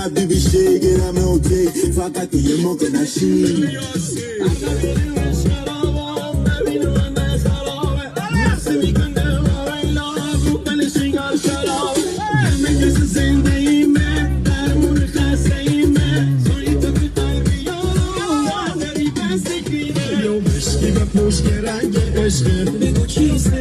حبیبی شیگرم اوکی فقط تو یه موقع نشین مشکی رنگ عشقه بگو کیست